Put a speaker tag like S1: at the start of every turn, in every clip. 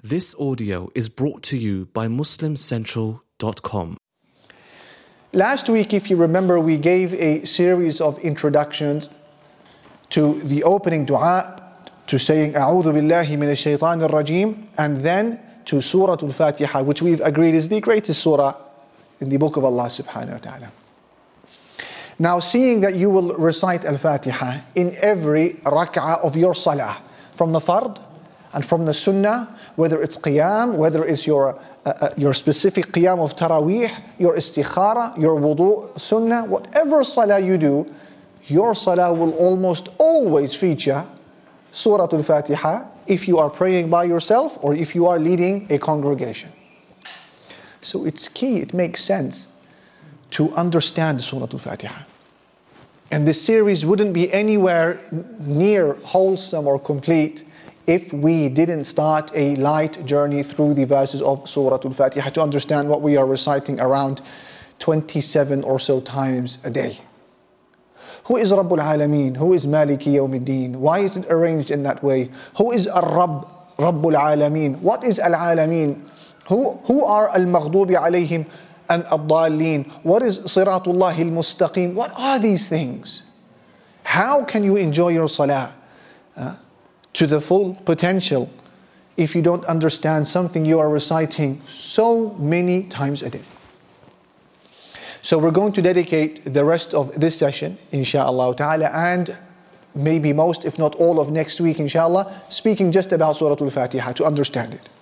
S1: This audio is brought to you by MuslimCentral.com.
S2: Last week, if you remember, we gave a series of introductions to the opening dua, to saying A'udhu billahi minash shaitanir rajim, and then to Surah Al-Fatiha, which we've agreed is the greatest surah in the book of Allah subhanahu wa ta'ala. Now, seeing that you will recite Al-Fatiha in every rak'ah of your salah, from the fard and from the sunnah, whether it's qiyam, whether it's your specific qiyam of taraweeh, your istikhara, your wudu, sunnah, whatever salah you do, your salah will almost always feature Surah Al-Fatiha if you are praying by yourself or if you are leading a congregation. So it's key, it makes sense to understand Surah Al-Fatiha. And this series wouldn't be anywhere near wholesome or complete if we didn't start a light journey through the verses of Surah Al-Fatiha to understand what we are reciting around 27 or so times a day. Who is Rabbul Alameen? Who is Maliki Yawmiddin? Why is it arranged in that way? Who is Ar-Rabb, Rabbul Alameen? What is Al-Alameen? Who are Al-Maghdubi alayhim and Ad-Dallin? What is Siratullah al-Mustaqim? What are these things? How can you enjoy your salah to the full potential if you don't understand something you are reciting so many times a day? So we're going to dedicate the rest of this session, inshallah ta'ala, and maybe most, if not all of next week, inshallah, speaking just about Surah Al-Fatiha to understand it.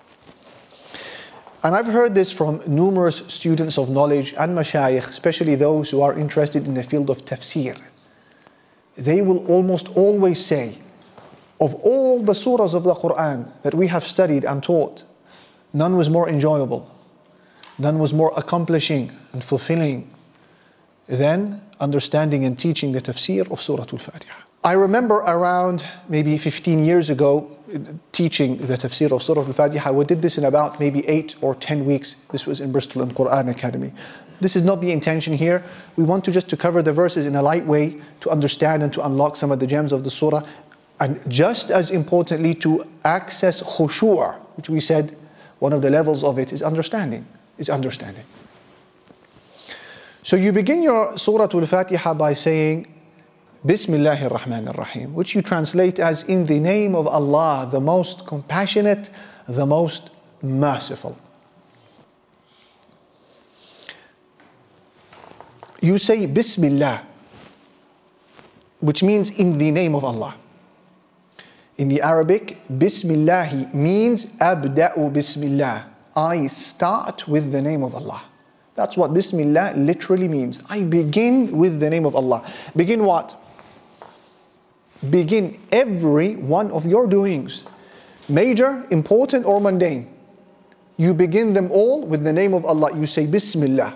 S2: And I've heard this from numerous students of knowledge and mashayikh, especially those who are interested in the field of tafsir. They will almost always say, of all the surahs of the Quran that we have studied and taught, none was more enjoyable, none was more accomplishing and fulfilling than understanding and teaching the tafsir of Surah Al-Fatiha. I remember around maybe 15 years ago teaching the tafsir of Surah Al-Fatiha. We did this in about maybe 8 or 10 weeks. This was in Bristol and Quran Academy. This is not the intention here. We want to just to cover the verses in a light way to understand and to unlock some of the gems of the surah. And just as importantly, to access khushu', which we said one of the levels of it is understanding. So you begin your Surah Al-Fatiha by saying Bismillahir Rahmanir Rahim, which you translate as in the name of Allah, the most compassionate, the most merciful. You say Bismillah, which means in the name of Allah. In the Arabic, Bismillah means Abda'u Bismillah. I start with the name of Allah. That's what Bismillah literally means. I begin with the name of Allah. Begin what? Begin every one of your doings. Major, important or mundane. You begin them all with the name of Allah. You say Bismillah.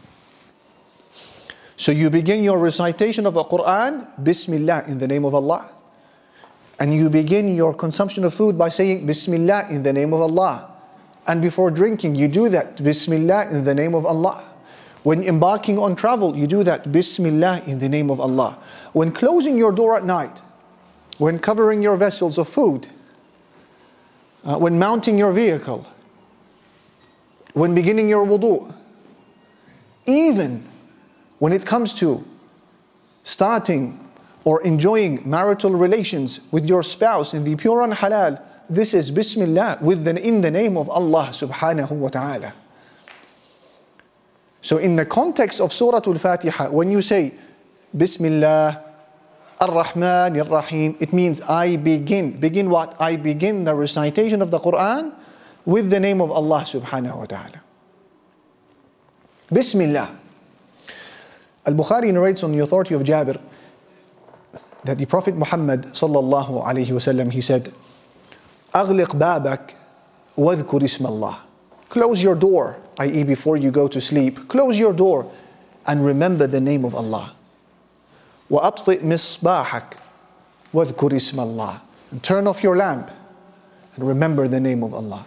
S2: So you begin your recitation of the Quran, Bismillah, in the name of Allah. And you begin your consumption of food by saying Bismillah in the name of Allah. And before drinking, you do that, Bismillah in the name of Allah. When embarking on travel, you do that, Bismillah in the name of Allah. When closing your door at night, when covering your vessels of food, when mounting your vehicle, when beginning your wudu, even when it comes to starting or enjoying marital relations with your spouse in the pure and halal, this is Bismillah in the name of Allah subhanahu wa ta'ala. So in the context of Surah Al-Fatiha, when you say Bismillah Ar-Rahman Ar-Rahim, it means I begin. Begin what? I begin the recitation of the Quran with the name of Allah subhanahu wa ta'ala. Bismillah. Al-Bukhari narrates on the authority of Jabir that the Prophet Muhammad sallallahu alayhi wasallam, he said, أغلق بابك واذكر اسم الله. Close your door, i.e. before you go to sleep. Close your door and remember the name of Allah. وأطفئ مصباحك واذكر اسم الله. And turn off your lamp and remember the name of Allah.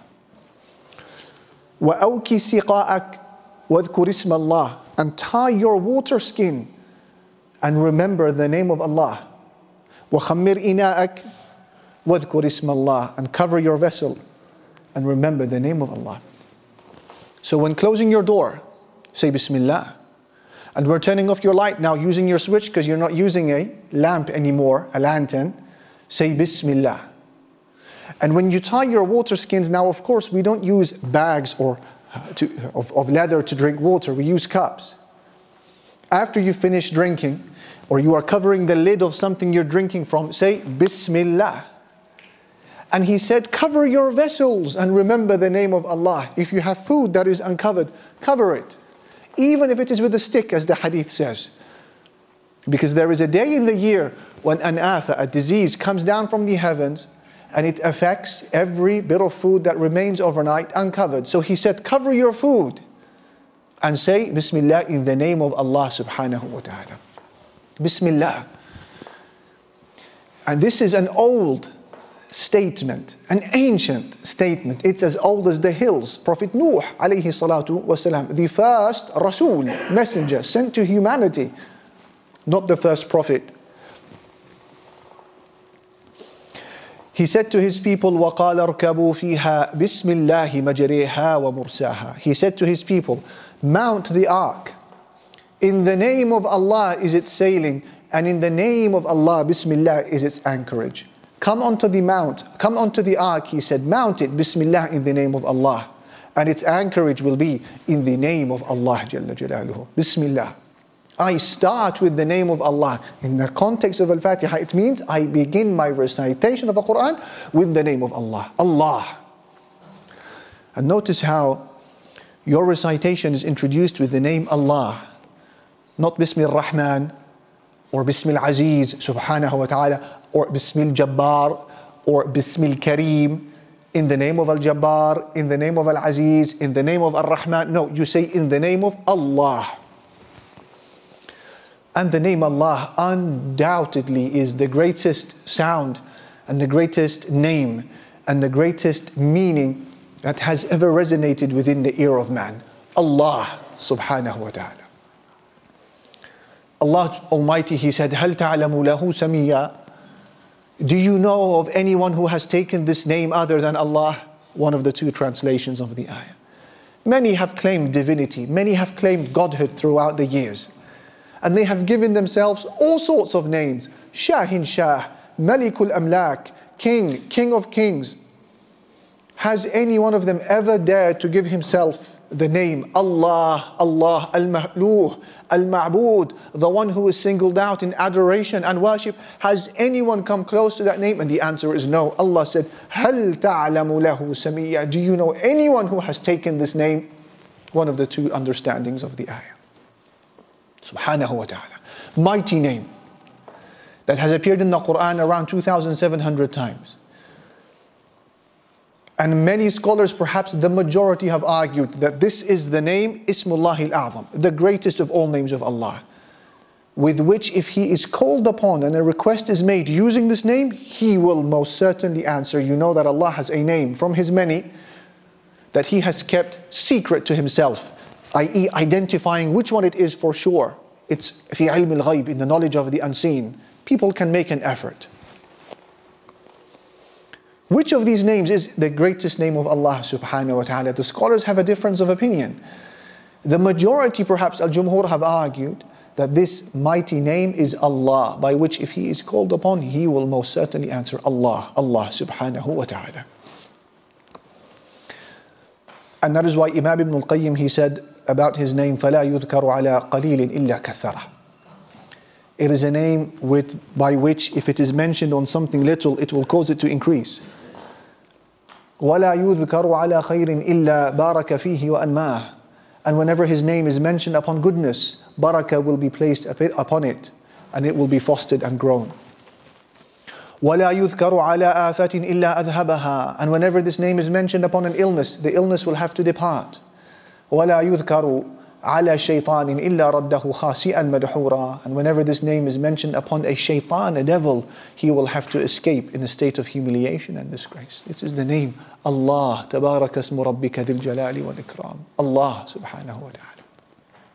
S2: وأوكي سقاءك واذكر اسم الله. And tie your water skin and remember the name of Allah. وخمر إناءك واذكر اسم الله. And cover your vessel and remember the name of Allah. So when closing your door, say Bismillah. And when turning off your light now, using your switch because you're not using a lamp anymore, a lantern, say Bismillah. And when you tie your water skins, now of course we don't use bags or of leather to drink water, we use cups. After you finish drinking, or you are covering the lid of something you're drinking from, say Bismillah. And he said, cover your vessels and remember the name of Allah. If you have food that is uncovered, cover it. Even if it is with a stick, as the hadith says. Because there is a day in the year when an afa, a disease, comes down from the heavens and it affects every bit of food that remains overnight uncovered. So he said, cover your food and say Bismillah in the name of Allah subhanahu wa ta'ala. Bismillah. And this is an old statement, an ancient statement. It's as old as the hills. Prophet Nuh alayhi salatu wasalam, the first Rasul, messenger sent to humanity, not the first prophet. He said to his people, وَقَالَ ارْكَبُوا فِيهَا بِسْمِ اللَّهِ مَجْرِيهَا وَمُرْسَاهَا. He said to his people, mount the ark. In the name of Allah is its sailing, and in the name of Allah, Bismillah, is its anchorage. Come onto the ark, he said, mount it, Bismillah, in the name of Allah. And its anchorage will be in the name of Allah, Jalla Jalaluhu. Bismillah. I start with the name of Allah. In the context of Al-Fatiha, it means I begin my recitation of the Quran with the name of Allah. Allah. And notice how your recitation is introduced with the name Allah. Not Bismil Rahman, or Bismil Aziz, subhanahu wa ta'ala, or Bismil Jabbar, or Bismil Kareem, in the name of Al-Jabbar, in the name of Al-Aziz, in the name of Ar-Rahman. No, you say in the name of Allah. And the name Allah undoubtedly is the greatest sound and the greatest name and the greatest meaning that has ever resonated within the ear of man. Allah subhanahu wa ta'ala. Allah Almighty, He said, هَلْ تَعْلَمُ لَهُ سَمِيًّا. Do you know of anyone who has taken this name other than Allah? One of the two translations of the ayah. Many have claimed divinity, many have claimed godhood throughout the years. And they have given themselves all sorts of names. Shahin Shah, Malikul Amlak, King, King of Kings. Has any one of them ever dared to give himself the name Allah, Allah, Al-Mahluh, Al-Ma'bud, the one who is singled out in adoration and worship? Has anyone come close to that name? And the answer is no. Allah said, هَلْ تَعْلَمُ لَهُ سَمِيًّا. Do you know anyone who has taken this name? One of the two understandings of the ayah. Subhanahu wa ta'ala. Mighty name that has appeared in the Quran around 2,700 times. And many scholars, perhaps the majority, have argued that this is the name Ismullah al-A'zam, the greatest of all names of Allah, with which if He is called upon and a request is made using this name, He will most certainly answer. You know that Allah has a name from His many that He has kept secret to Himself, i.e. identifying which one it is for sure. It's fi ilm al-ghayb, in the knowledge of the unseen. People can make an effort. Which of these names is the greatest name of Allah subhanahu wa ta'ala? The scholars have a difference of opinion. The majority, perhaps Al-Jumhur, have argued that this mighty name is Allah, by which if He is called upon, He will most certainly answer. Allah, Allah subhanahu wa ta'ala. And that is why Imam Ibn al-Qayyim, he said about his name, فَلَا يُذْكَرُ عَلَىٰ قَلِيلٍ إِلَّا كَثَّرَهُ. It is a name by which if it is mentioned on something little, it will cause it to increase. وَلَا يُذْكَرُ عَلَىٰ خَيْرٍ إِلَّا بَارَكَ فِيهِ وَأَنْمَاهُ. And whenever his name is mentioned upon goodness, barakah will be placed upon it, and it will be fostered and grown. وَلَا يُذْكَرُ عَلَىٰ آفَةٍ إِلَّا أَذْهَبَهَا. And whenever this name is mentioned upon an illness, the illness will have to depart. وَلَا يُذْكَرُ عَلَى شَيْطَانٍ إِلَّا رَدَّهُ خَاسِئًا مَدْحُورًا. And whenever this name is mentioned upon a shaitan, a devil, he will have to escape in a state of humiliation and disgrace. This is the name Allah, تَبَارَكَ اسْمُ رَبِّكَ ذِي الْجَلَالِ وَالْإِكْرَامِ. Allah subhanahu wa ta'ala.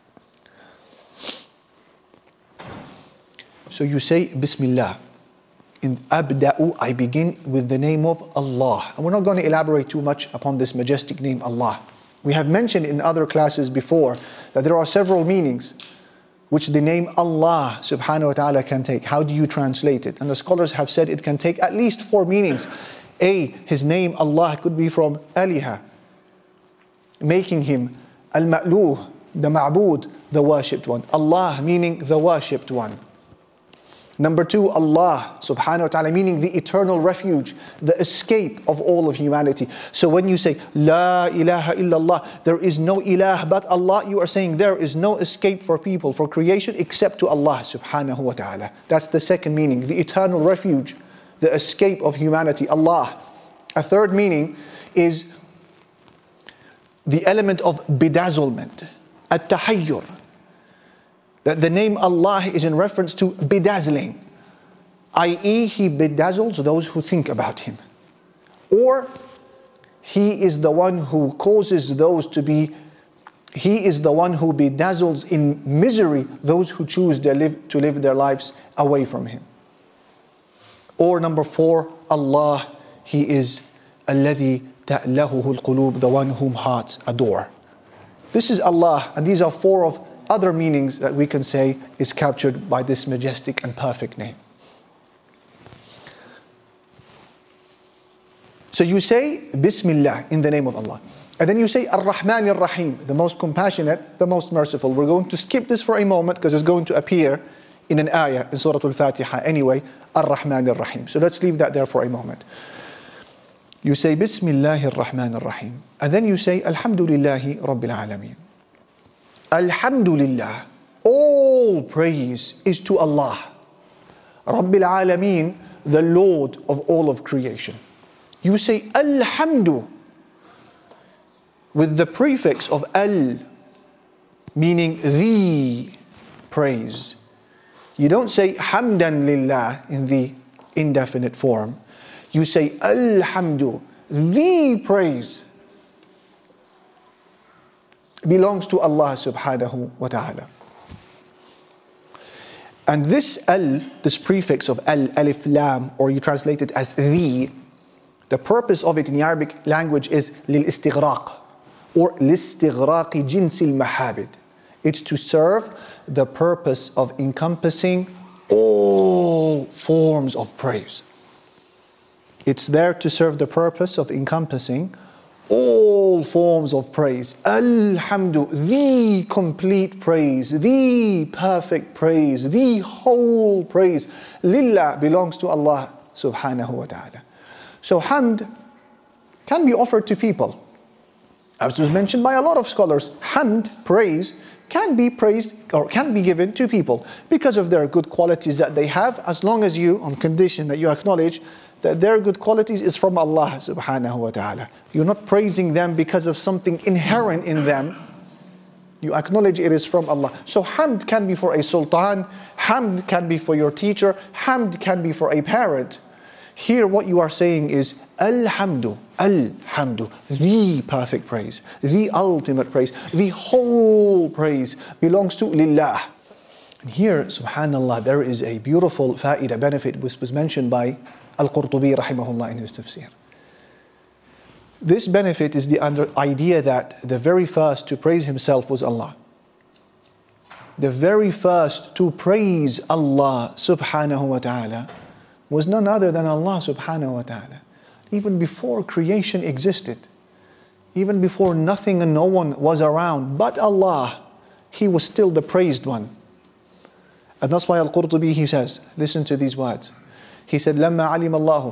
S2: So you say Bismillah. In Abda'u, I begin with the name of Allah. And we're not going to elaborate too much upon this majestic name, Allah. We have mentioned in other classes before that there are several meanings which the name Allah subhanahu wa ta'ala can take. How do you translate it? And the scholars have said it can take at least 4 meanings. His name Allah could be from Aliha, making him Al-Ma'luh, the Ma'bud, the worshipped one. Allah meaning the worshipped one. Number 2, Allah subhanahu wa ta'ala meaning the eternal refuge, the escape of all of humanity. So when you say La ilaha illallah, there is no ilah but Allah, you are saying there is no escape for people, for creation, except to Allah subhanahu wa ta'ala. That's the second meaning, the eternal refuge, the escape of humanity, Allah. A third meaning is the element of bedazzlement, at-tahayyur. That the name Allah is in reference to bedazzling, i.e. He bedazzles those who think about Him. Or He is the one who causes those to be, He is the one who bedazzles in misery those who choose to live their lives away from Him. Or number 4, Allah, He is الَّذِي تَأْلَهُهُ الْقُلُوبُ, the one whom hearts adore. This is Allah, and these are 4 of other meanings that we can say is captured by this majestic and perfect name. So you say Bismillah, in the name of Allah. And then you say Ar-Rahman Ar-Rahim, the most compassionate, the most merciful. We're going to skip this for a moment because it's going to appear in an ayah in Surah Al-Fatiha anyway, Ar-Rahman Ar-Rahim. So let's leave that there for a moment. You say Bismillahir Rahmanir Rahim. And then you say Alhamdulillahi Rabbil Alameen. Alhamdulillah, all praise is to Allah, Rabbil Alameen, the Lord of all of creation. You say Alhamdu with the prefix of Al, meaning the praise. You don't say Hamdan Lillah in the indefinite form. You say Alhamdu, the praise belongs to Allah subhanahu wa ta'ala. And this Al, this prefix of Al, Alif Lam, or you translate it as the purpose of it in the Arabic language is lil-istighraq, or listighraqi jinsil mahabid. It's to serve the purpose of encompassing all forms of praise. It's there to serve the purpose of encompassing all forms of praise. Alhamdu, the complete praise, the perfect praise, the whole praise. Lillah belongs to Allah subhanahu wa ta'ala. So hamd can be offered to people. As was mentioned by a lot of scholars, hamd, praise, can be praised or can be given to people because of their good qualities that they have, as long as you, on condition that you acknowledge that their good qualities is from Allah subhanahu wa ta'ala. You're not praising them because of something inherent in them. You acknowledge it is from Allah. So hamd can be for a sultan, hamd can be for your teacher, hamd can be for a parent. Here what you are saying is Alhamdu, Alhamdu, the perfect praise, the ultimate praise, the whole praise belongs to Lillah. And here, subhanallah, there is a beautiful fa'idah, benefit, which was mentioned by Al-Qurtubi rahimahullah in his tafsir. This benefit is the idea that the very first to praise himself was Allah. The very first to praise Allah subhanahu wa ta'ala was none other than Allah subhanahu wa ta'ala. Even before creation existed, even before nothing and no one was around but Allah, He was still the praised one. And that's why Al-Qurtubi, he says, listen to these words. He said, لما علم الله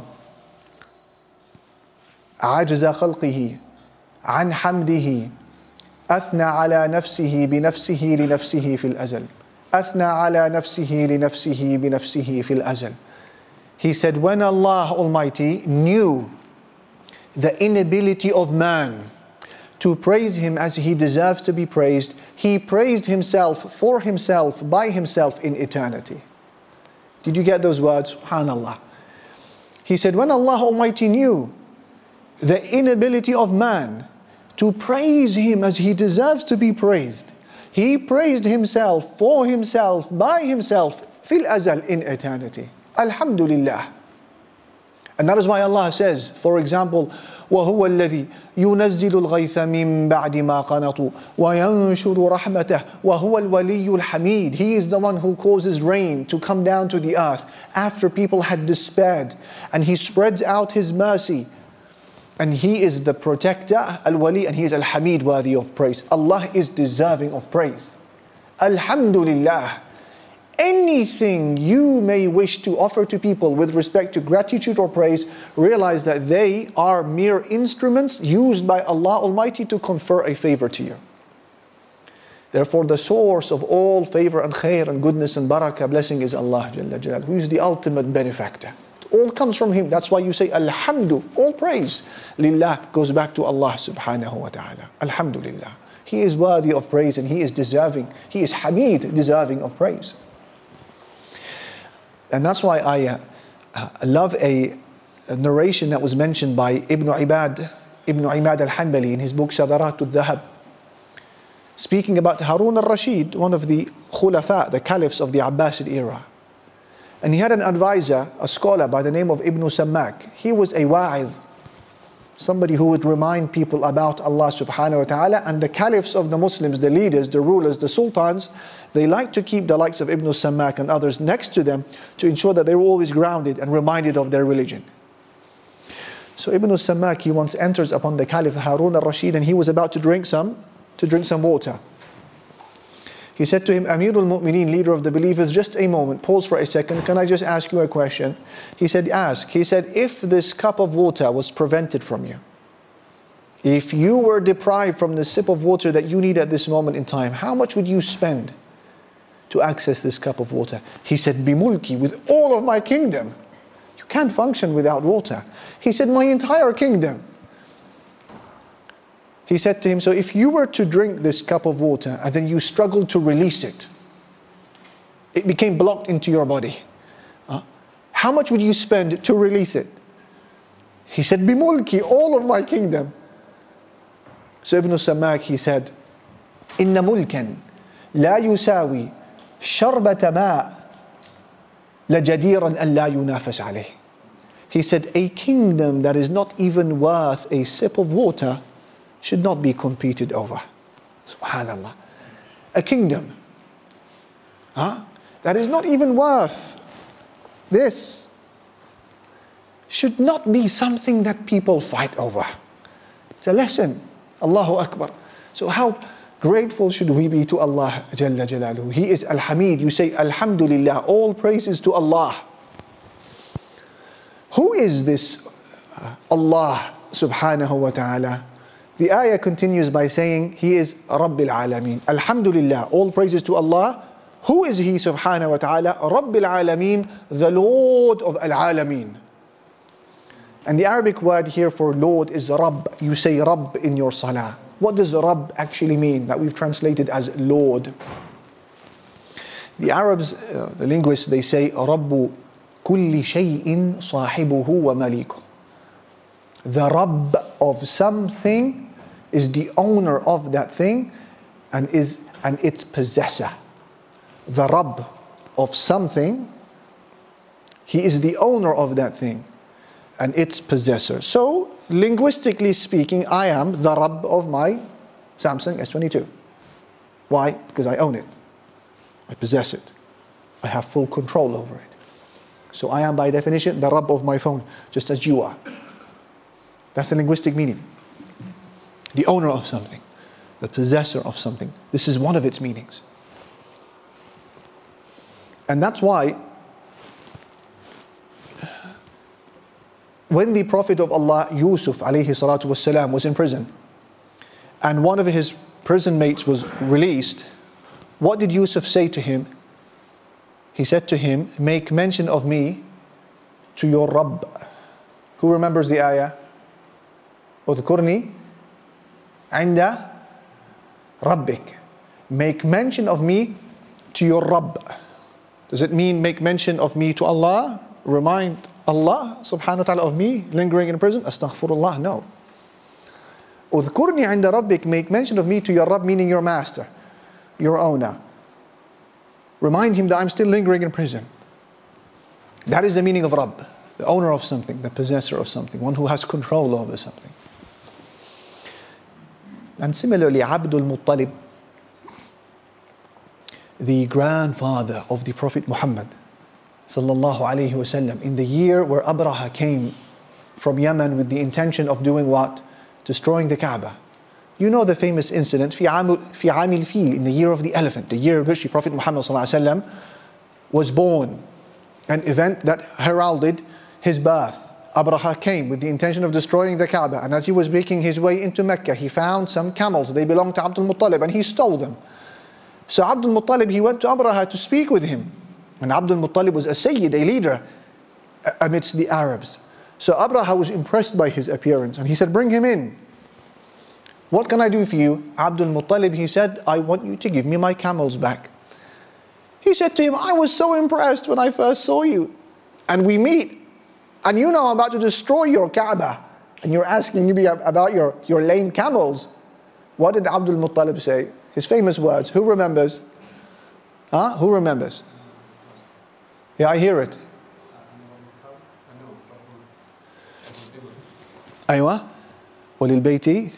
S2: عجز خلقه عن حمده أثنى على نفسه بنفسه لنفسه في الأزل أثنى على نفسه لنفسه بنفسه في الأزل. He said, when Allah Almighty knew the inability of man to praise Him as He deserves to be praised, He praised Himself for Himself, by Himself in eternity. Did you get those words? SubhanAllah. He said, when Allah Almighty knew the inability of man to praise Him as He deserves to be praised, He praised Himself for Himself, by Himself, fil azal, in eternity. Alhamdulillah. And that is why Allah says, for example, وَهُوَ الَّذِي يُنَزِّلُ الْغَيْثَ مِن بَعْدِ مَا قَنَطُوا وَيَنشُرُ رَحْمَتَهُ وَهُوَ الْوَلِيُّ الْحَمِيدُ. He is the one who causes rain to come down to the earth after people had despaired. And He spreads out His mercy. And He is the protector, Al-Wali, and He is Al-Hamid, worthy of praise. Allah is deserving of praise. Alhamdulillah. Anything you may wish to offer to people with respect to gratitude or praise, realize that they are mere instruments used by Allah Almighty to confer a favor to you. Therefore, the source of all favor and khair and goodness and barakah, blessing, is Allah Jalla Jalaluhu, who is the ultimate benefactor. It all comes from Him. That's why you say Alhamdu, all praise. Lillah goes back to Allah subhanahu wa ta'ala. Alhamdulillah. He is worthy of praise and He is deserving. He is Hamid, deserving of praise. And that's why I love a narration that was mentioned by Ibn Imad al-Hanbali in his book Shadarat al-Dhahab, speaking about Harun al-Rashid, one of the khulafa, the caliphs of the Abbasid era. And he had an advisor, a scholar by the name of Ibn Sammak. He was a wa'idh, somebody who would remind people about Allah subhanahu wa ta'ala. And the caliphs of the Muslims, the leaders, the rulers, the sultans, they like to keep the likes of Ibn Sammak and others next to them to ensure that they were always grounded and reminded of their religion. So Ibn Sammak, he once enters upon the Caliph Harun al-Rashid, and he was about to drink some water. He said to him, Amirul Mu'mineen, leader of the believers, just a moment, pause for a second, can I just ask you a question? He said, ask. He said, if this cup of water was prevented from you, if you were deprived from the sip of water that you need at this moment in time, how much would you spend to access this cup of water? He said, Bimulki, with all of my kingdom. You can't function without water. He said, my entire kingdom. He said to him, so if you were to drink this cup of water and then you struggled to release it, it became blocked into your body. How much would you spend to release it? He said, Bimulki, all of my kingdom. So Ibn Sammak, he said, Inna mulkan la yusawi sharbata ma lajadiran an la yunafas alayh. He said, a kingdom that is not even worth a sip of water should not be competed over. Subhanallah. A kingdom that is not even worth this should not be something that people fight over. It's a lesson. Allahu Akbar. So how grateful should we be to Allah Jalla Jalaluhu? He is Al-Hamid. You say Alhamdulillah, all praises to Allah. Who is this Allah subhanahu wa ta'ala? The ayah continues by saying He is Rabbil Alameen. Alhamdulillah, all praises to Allah. Who is He subhanahu wa ta'ala? Rabbil Alameen, the Lord of Al-Alameen. And the Arabic word here for Lord is Rabb. You say Rabb in your salah. What does Rabb actually mean? That we've translated as Lord. The Arabs, the linguists, they say Rabbu kulli shay'in sahibuhu wa maliku. The Rabb of something is the owner of that thing and its possessor. The Rabb of something, He is the owner of that thing and its possessor. So, linguistically speaking, I am the Rabb of my Samsung S22. Why? Because I own it. I possess it. I have full control over it. So I am by definition the Rabb of my phone, just as you are. That's the linguistic meaning. The owner of something, the possessor of something. This is one of its meanings. And that's why when the Prophet of Allah, Yusuf alayhi salatu wasalam, was in prison, and one of his prison mates was released, what did Yusuf say to him? He said to him, make mention of me to your Rabb. Who remembers the ayah? Udhkurni inda rabbik. Make mention of me to your Rabb. Does it mean make mention of me to Allah? Remind Allah subhanahu wa ta'ala of me lingering in prison? Astaghfirullah, no. Udhkurni inda rabbik, make mention of me to your Rabb, meaning your master, your owner. Remind him that I'm still lingering in prison. That is the meaning of Rabb, the owner of something, the possessor of something, one who has control over something. And similarly, Abdul Muttalib, the grandfather of the Prophet Muhammad sallallahu alaihi wasallam, in the year where Abraha came from Yemen with the intention of doing what? Destroying the Kaaba. You know the famous incident, في عام الفيل, in the year of the elephant, the year in which the Prophet Muhammad ﷺ was born, an event that heralded his birth. Abraha came with the intention of destroying the Kaaba, and as he was making his way into Mecca, he found some camels. They belonged to Abdul Muttalib, and he stole them. So Abdul Muttalib, he went to Abraha to speak with him. And Abdul Muttalib was a Sayyid, a leader amidst the Arabs. So Abraha was impressed by his appearance, and he said, bring him in. What can I do for you? Abdul Muttalib, he said, I want you to give me my camels back. He said to him, I was so impressed when I first saw you. And we meet, and you know I'm about to destroy your Kaaba, and you're asking me about your lame camels. What did Abdul Muttalib say? His famous words. Who remembers? Huh? Who remembers? Yeah, I hear it. أيوة. وللبيت.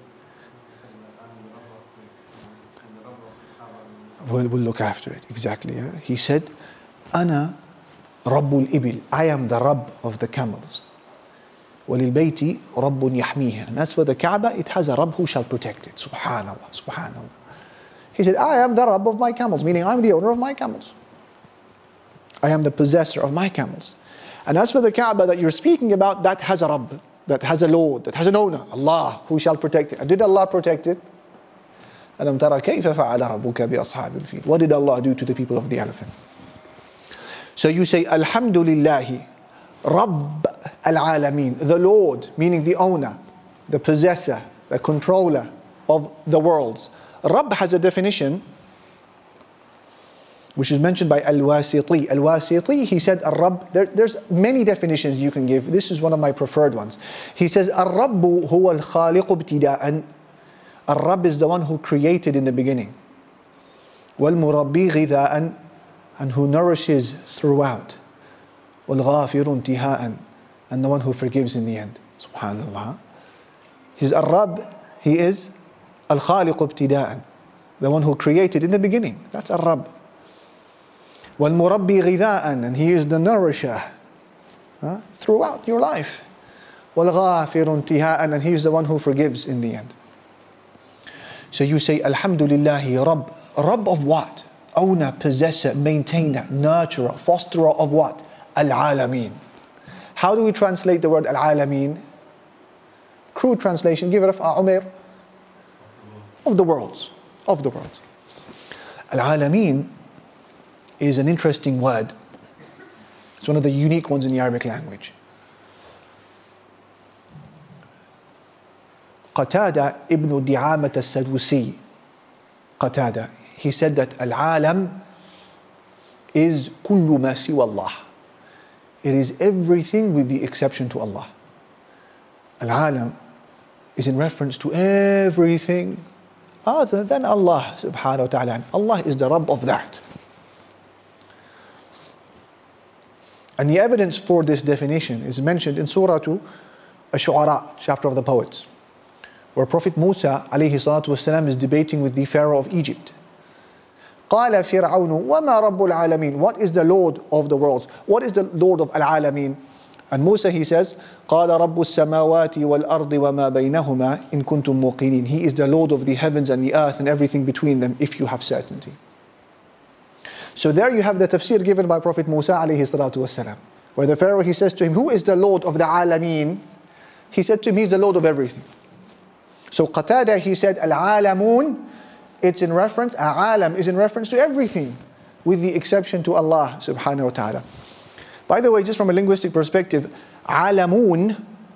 S2: We'll look after it. Exactly. Yeah? He said, أنا رب الإبل. I am the Rabb of the camels. وللبيت رب يحميها. And as for the Kaaba, it has a Rabb who shall protect it. Subhanallah. Subhanallah. He said, I am the Rabb of my camels, meaning I'm the owner of my camels. I am the possessor of my camels. And as for the Kaaba that you're speaking about, that has a Rabb, that has a Lord, that has an owner, Allah, who shall protect it. And did Allah protect it? أَلَمْ تَرَ كَيْفَ فَعَلَ رَبُّكَ بِأَصْحَابِ الْفِيلِ. What did Allah do to the people of the elephant? So you say, Alhamdulillahi, Rabb al-Alameen, the Lord, meaning the owner, the possessor, the controller of the worlds. Rabb has a definition which is mentioned by Al-Wasiti. Al-Wasiti, he said, Ar-Rabb, there's many definitions you can give. This is one of my preferred ones. He says, Ar-Rabbu huwa al-Khaliqu ibtida'an. Ar-Rabb is the one who created in the beginning. Wal-Murabbi ghidha'an, and who nourishes throughout. Wal-Ghafiru intiha'an, and the one who forgives in the end. Subhanallah. He's Ar-Rabb, he is Al-Khaliqu ibtida'an, the one who created in the beginning. That's Ar-Rabb. وَالْمُرَبِّي غِذَاءً, and he is the nourisher throughout your life. وَالْغَافِرُ انْتِهَاءً, and he is the one who forgives in the end. So you say, Alhamdulillahi Rabb. Rabb of what? Owner, possessor, maintainer, nurturer, fosterer of what? Al-Alameen. How do we translate the word Al-Alameen? Crude translation, give it Umair. Of the worlds. Of the worlds. Al-Alameen is an interesting word. It's one of the unique ones in the Arabic language. Qatada ibn Di'amat al-Sadusi, Qatada, he said that Al-Alam is kullu ma siwa Allah. It is everything with the exception to Allah. Al-Alam is in reference to everything other than Allah subhanahu wa ta'ala. Allah is the Rabb of that. And the evidence for this definition is mentioned in Surah Ash-Shu'ara, chapter of the poets, where Prophet Musa alayhi salatu wasalam is debating with the Pharaoh of Egypt. قَالَ فِرْعَوْنُ وَمَا رَبُّ الْعَالَمِينَ. What is the Lord of the worlds? What is the Lord of Al-Alameen? And Musa, he says, قَالَ رَبُّ السَّمَاوَاتِ وَالْأَرْضِ وَمَا بَيْنَهُمَا إِن كُنْتُم مُوقِنِينَ. He is the Lord of the heavens and the earth and everything between them, if you have certainty. So there you have the tafsir given by Prophet Musa alayhi salatu wasalam, where the Pharaoh, he says to him, who is the Lord of the Alameen? He said to him, he's the Lord of everything. So Qatada, he said, Al-Alamun, it's in reference, Al-Alam is in reference to everything, with the exception to Allah subhanahu wa ta'ala. By the way, just from a linguistic perspective, Alamun,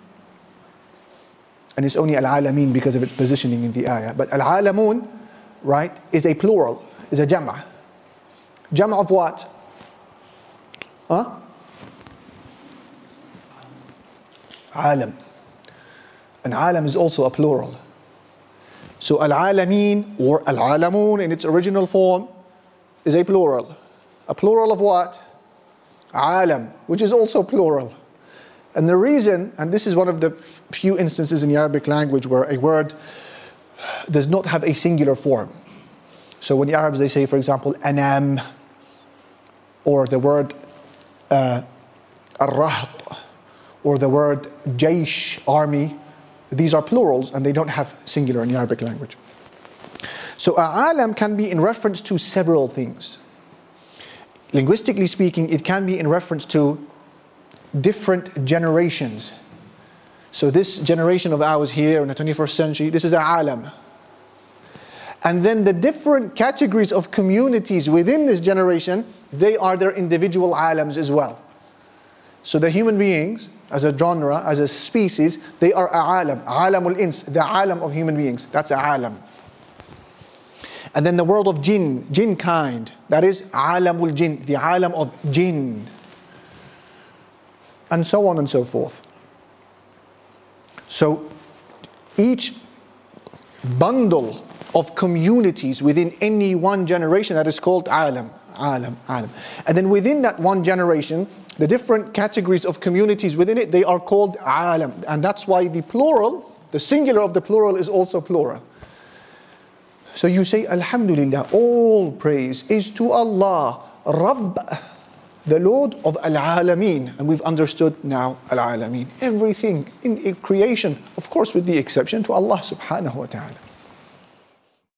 S2: and it's only Al-Alameen because of its positioning in the ayah, but Al-Alamun, right, is a plural, is a jam'ah. Jam'ah of what? Alam. And alam is also a plural. So al-alameen or al-alamun in its original form is a plural. A plural of what? alam, which is also plural. And the reason, and this is one of the few instances in the Arabic language where a word does not have a singular form. So when the Arabs, they say, for example, anam, or the word ar-raht, or the word jaysh, army, these are plurals and they don't have singular in the Arabic language. So alam can be in reference to several things. Linguistically speaking, it can be in reference to different generations. So this generation of ours here in the 21st century, this is alam. And then the different categories of communities within this generation, they are their individual alams as well. So the human beings, as a genre, as a species, they are alam, alamul ins, the alam of human beings, that's alam. And then the world of jinn, jinn kind, that is alamul jinn, the alam of jinn. And so on and so forth. So each bundle of communities within any one generation, that is called alam, alam, alam. And then within that one generation, the different categories of communities within it, they are called alam. And that's why the plural, the singular of the plural is also plural. So you say, Alhamdulillah, all praise is to Allah, Rabb, the Lord of Al-Alameen. And we've understood now Al-Alameen. Everything in creation, of course with the exception to Allah subhanahu wa ta'ala.